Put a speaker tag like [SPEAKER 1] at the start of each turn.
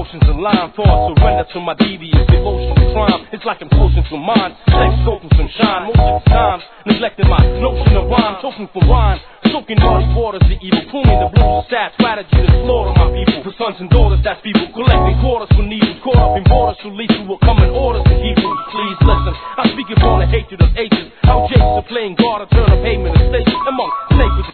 [SPEAKER 1] emotions in line for surrender to my devious devotion to crime. It's like I'm closing to mine, sex, smoking some shine. Most of the times, neglecting my notion of rhyme, choking for wine, soaking muddy waters, the evil, pulling the blues, sad strategy to slaughter my people. For sons and daughters, that's people collecting quarters for needles, caught up in borders, so lethal will come in orders to Hebrews. Please listen, I speak upon the hatred of ages, how Jason playing God, a turn of payment of stations among snakes with